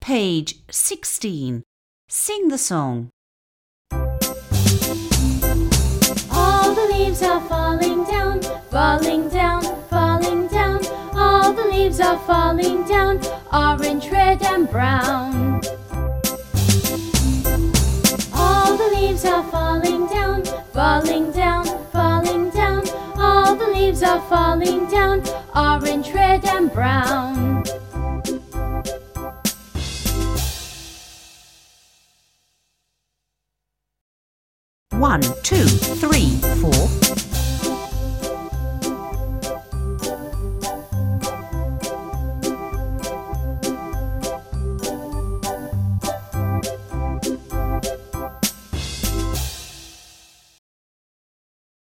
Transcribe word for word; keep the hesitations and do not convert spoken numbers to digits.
Page sixteen. Sing the song. All the leaves are falling down, falling down, falling down. All the leaves are falling down, orange, red and brown. All the leaves are falling down, falling down, falling down. All the leaves are falling down, orange, red and brown. One, two, three, four.